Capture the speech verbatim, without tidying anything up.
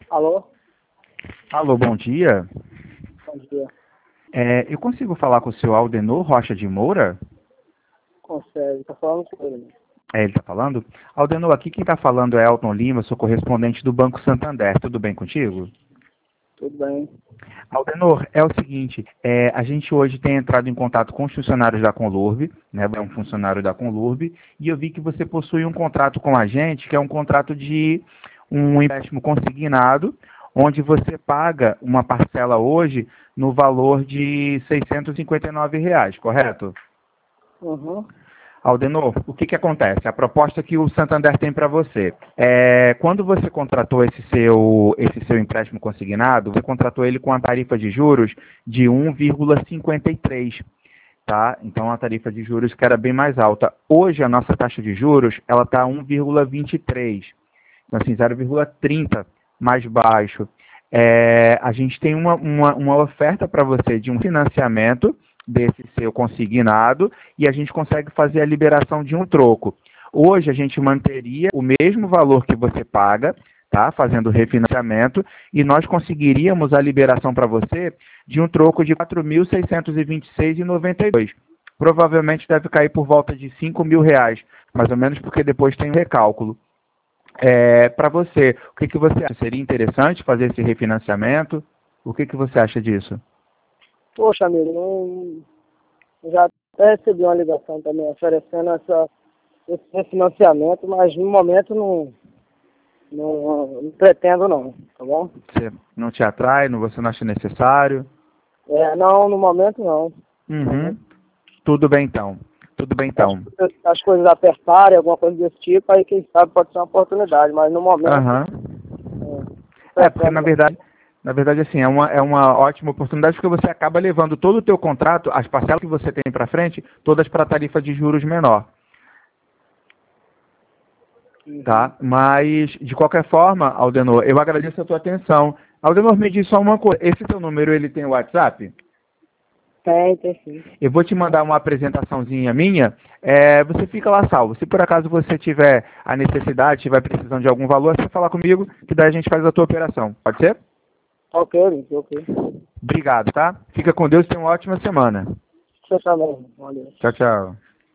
Alô? Alô, bom dia. Bom dia. É, eu consigo falar com o seu Aldenor Rocha de Moura? Consegue, tá falando com ele. É, ele está falando? Aldenor, aqui quem está falando é Elton Lima, sou correspondente do Banco Santander. Tudo bem contigo? Tudo bem. Aldenor, é o seguinte, é, a gente hoje tem entrado em contato com os funcionários da Conlurb, né, é um funcionário da Conlurb, e eu vi que você possui um contrato com a gente, que é um contrato de um empréstimo consignado, onde você paga uma parcela hoje no valor de seiscentos e cinquenta e nove reais, correto? Uhum. Aldenor, o que, que acontece? A proposta que o Santander tem para você é, quando você contratou esse seu, esse seu empréstimo consignado, você contratou ele com a tarifa de juros de um vírgula cinquenta e três, tá? Então a tarifa de juros que era bem mais alta. Hoje a nossa taxa de juros ela está um vírgula vinte e três, então assim zero vírgula trinta mais baixo. É, a gente tem uma, uma, uma oferta para você de um financiamento desse seu consignado e a gente consegue fazer a liberação de um troco. Hoje a gente manteria o mesmo valor que você paga, tá? Fazendo o refinanciamento, e nós conseguiríamos a liberação para você de um troco de quatro mil seiscentos e vinte e seis reais e noventa e dois centavos. Provavelmente deve cair por volta de cinco mil reais, mais ou menos, porque depois tem um recálculo. É, para você, o que, que você acha? Seria interessante fazer esse refinanciamento? O que, que você acha disso? Poxa, amigo, não... já até recebi uma ligação também oferecendo essa, esse financiamento, mas no momento não, não, não pretendo não, tá bom? Você não te atrai, não, você não acha necessário? É, não, no momento não. No Uhum. momento, Tudo bem então. Tudo bem as, então. as coisas apertarem, alguma coisa desse tipo, aí quem sabe pode ser uma oportunidade, mas no momento, Aham. é, É, porque pretendo na não. verdade, na verdade assim, é uma, é uma ótima oportunidade porque você acaba levando todo o teu contrato, as parcelas que você tem para frente, todas para tarifa de juros menor, Uhum. tá? Mas, de qualquer forma, Aldenor, eu agradeço a tua atenção. Aldenor, me diz só uma coisa, esse teu número, ele tem WhatsApp? Tem, tem sim. Eu vou te mandar uma apresentaçãozinha minha, é, você fica lá salvo. Se por acaso você tiver a necessidade, tiver precisando de algum valor, é só falar comigo, que daí a gente faz a tua operação. Pode ser? Ok, amigo, ok. Obrigado, tá? Fica com Deus e tenha uma ótima semana. Você também, valeu. Tchau, tchau.